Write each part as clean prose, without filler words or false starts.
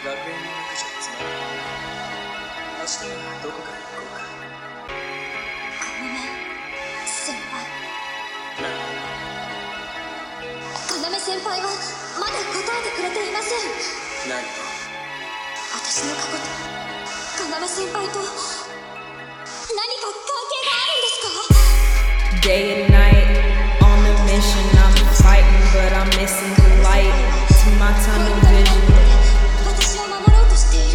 学園の中じゃつまらない。明日ならどこかへ行こうか。 ごめん先輩。 なんだ。 要先輩はまだ答えてくれていません。 何と。 私の過去と要先輩と何か関係があるんですか？ Day and night, on a mission, I'm fighting, but I'm missing the light to my tunnel vision. 私を守ろうとしているって。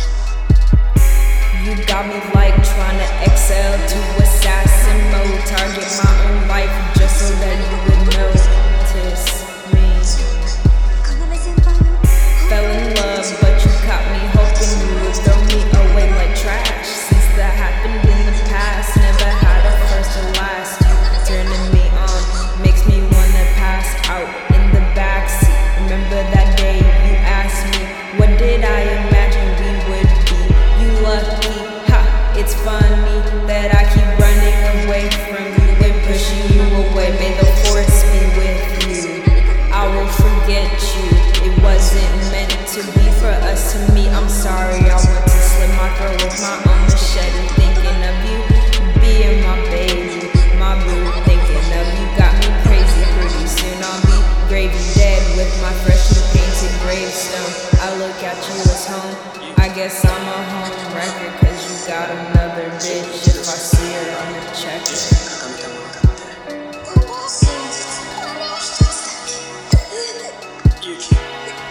You got me like trying to excel to assassin mode, target my own life just so that you would notice me. 要先輩の Fell in love, but you caught me hoping you would throw me away like trash. Since that happened in the past, never had a first or last. You turning me on makes me wanna pass out in the backseat. Remember that day you asked me, what did I imagine we would be? You lucky, ha, it's funny that I keep running away from you and pushing you away. May the force be with you, I will forget you. It wasn't meant to be for us to meet. I'm sorry, I want to slit my throat with my own machete. Thinking of you being my baby, my boo. Thinking of you got me crazy. Pretty soon I'll be gravy dead with my freshly painted gravestone. I look at you as home, I guess I'm a home wrecker, cause you got another bitch. If I see her, I'ma check 自 her. 身が固めたものだって。 真実あれは一つだけ。 ユキ。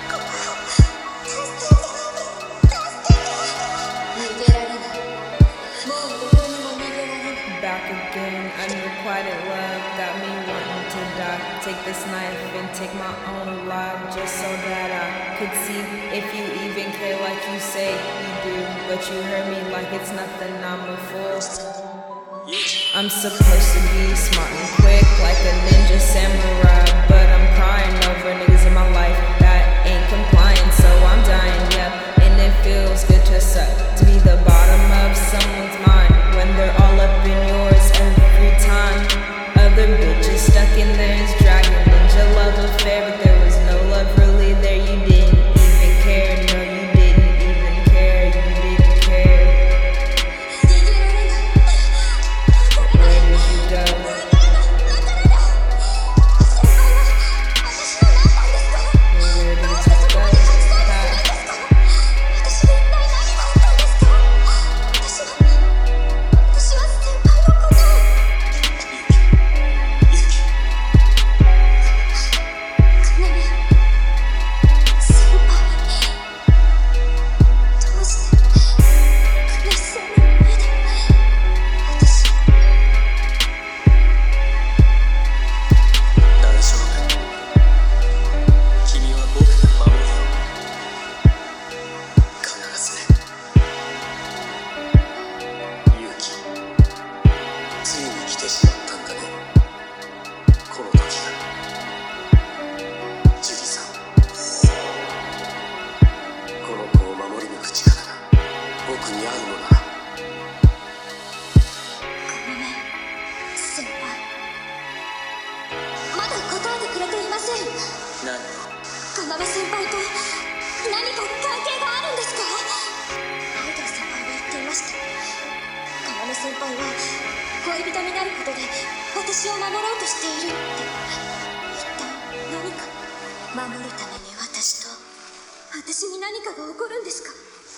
逃げられない。もうどこにも逃げられない。 Back again, unrequited love got me wanting to die. Take this knife and take my own life just so that I could see if you even care like you say you do. But you hurt me like it's nothing, I'm a fool. I'm supposed to be smart and quick like a ninja samurai, but I'm crying over niggas in my life that ain't complying, so I'm dying, yeah. And it feels good to suck, to be the bottom of someone's mind when they're all up in yours every time. Other bitches stuck in theirs, dragging ninja love affair, but there was no love really there. You didn't even care, no, you didn't even care, you didn't care. 逃げられない。 Where did you go? 先輩は私の何なんですか？ Where did ど you うしてそこまで隠そうとするん go? ですか？私に一体何があったんですか？私は先輩のことを。 ユキ。 要先輩、どうして悲しそうな目で私を。 大丈夫。君は僕が守るよ。必ずね。ユキ。ついに来てしまったんだね。この時が。ジュリさん。この子を守り抜く力が僕にあるのなら。 ごめん先輩、まだ答えてくれていません。 何と。 要先輩と何か関係があるんですか？アイドル先輩は言っていました。要先輩は恋人になることで私を守ろうとしているって。一体何か守るために私に何かが起こるんですか？